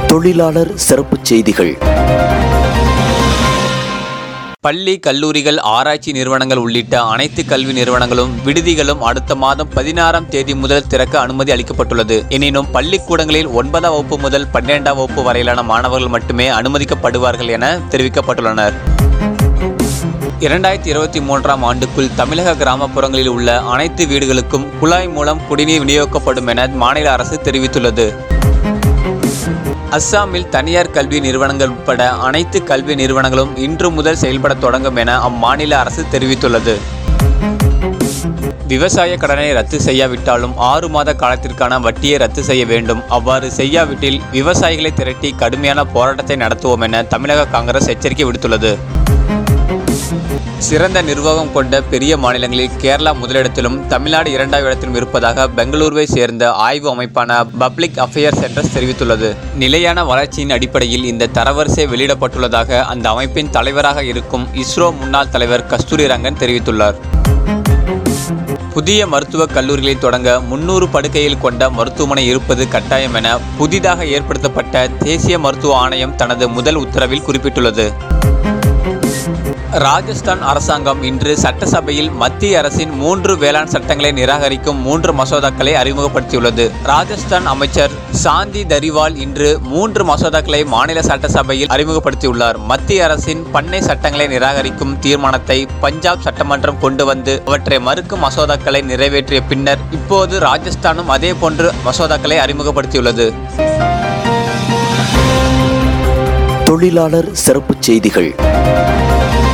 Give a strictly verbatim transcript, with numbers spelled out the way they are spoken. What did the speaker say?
தொழிலாளர் சிறப்புச் செய்திகள். பள்ளி, கல்லூரிகள், ஆராய்ச்சி நிறுவனங்கள் உள்ளிட்ட அனைத்து கல்வி நிறுவனங்களும் விடுதிகளும் அடுத்த மாதம் பதினாறாம் தேதி முதல் திறக்க அனுமதி அளிக்கப்பட்டுள்ளது. எனினும் பள்ளிக்கூடங்களில் ஒன்பதாம் வகுப்பு முதல் பன்னிரெண்டாம் வகுப்பு வரையிலான மாணவர்கள் மட்டுமே அனுமதிக்கப்படுவார்கள் என தெரிவிக்கப்பட்டுள்ளனர். இரண்டாயிரத்தி இருபத்தி மூன்றாம் ஆண்டுக்குள் தமிழக கிராமப்புறங்களில் உள்ள அனைத்து வீடுகளுக்கும் குழாய் மூலம் குடிநீர் விநியோகிக்கப்படும் என மாநில அரசு தெரிவித்துள்ளது. அஸ்ஸாமில் தனியார் கல்வி நிறுவனங்கள் உட்பட அனைத்து கல்வி நிறுவனங்களும் இன்று முதல் செயல்பட தொடங்கும் என அம்மாநில அரசு தெரிவித்துள்ளது. விவசாய கடனை ரத்து செய்யாவிட்டாலும் ஆறு மாத காலத்திற்கான வட்டியை ரத்து செய்ய வேண்டும். அவ்வாறு செய்யாவிட்டில் விவசாயிகளை திரட்டி கடுமையான போராட்டத்தை நடத்துவோம் என தமிழக காங்கிரஸ் எச்சரிக்கை விடுத்துள்ளது. சிறந்த நிர்வாகம் கொண்ட பெரிய மாநிலங்களில் கேரளா முதலிடத்திலும் தமிழ்நாடு இரண்டாவது இடத்திலும் இருப்பதாக பெங்களூருவை சேர்ந்த ஆய்வு அமைப்பான பப்ளிக் அஃபேர்ஸ் சென்டர் தெரிவித்துள்ளது. நிலையான வளர்ச்சியின் அடிப்படையில் இந்த தரவரிசை வெளியிடப்பட்டுள்ளதாக அந்த அமைப்பின் தலைவராக இருக்கும் இஸ்ரோ முன்னாள் தலைவர் கஸ்தூரி ரங்கன் தெரிவித்துள்ளார். புதிய மருத்துவக் கல்லூரிகளை தொடங்க முன்னூறு படுக்கையில் கொண்ட மருத்துவமனை இருப்பது கட்டாயம் என புதிதாக ஏற்படுத்தப்பட்ட தேசிய மருத்துவ ஆணையம் தனது முதல் உத்தரவில் குறிப்பிட்டுள்ளது. ராஜஸ்தான் அரசாங்கம் இன்று சட்டசபையில் மத்திய அரசின் மூன்று வேளாண் சட்டங்களை நிராகரிக்கும் மூன்று மசோதாக்களை அறிமுகப்படுத்தியுள்ளது. ராஜஸ்தான் அமைச்சர் சாந்தி தரிவால் இன்று மூன்று மசோதாக்களை மாநில சட்டசபையில் அறிமுகப்படுத்தியுள்ளார். மத்திய அரசின் பண்ணை சட்டங்களை நிராகரிக்கும் தீர்மானத்தை பஞ்சாப் சட்டமன்றம் கொண்டு வந்து அவற்றை மறுக்கும் மசோதாக்களை நிறைவேற்றிய பின்னர் இப்போது ராஜஸ்தானும் அதே போன்று மசோதாக்களை அறிமுகப்படுத்தியுள்ளது. தொழிலாளர் சிறப்புச் செய்திகள்.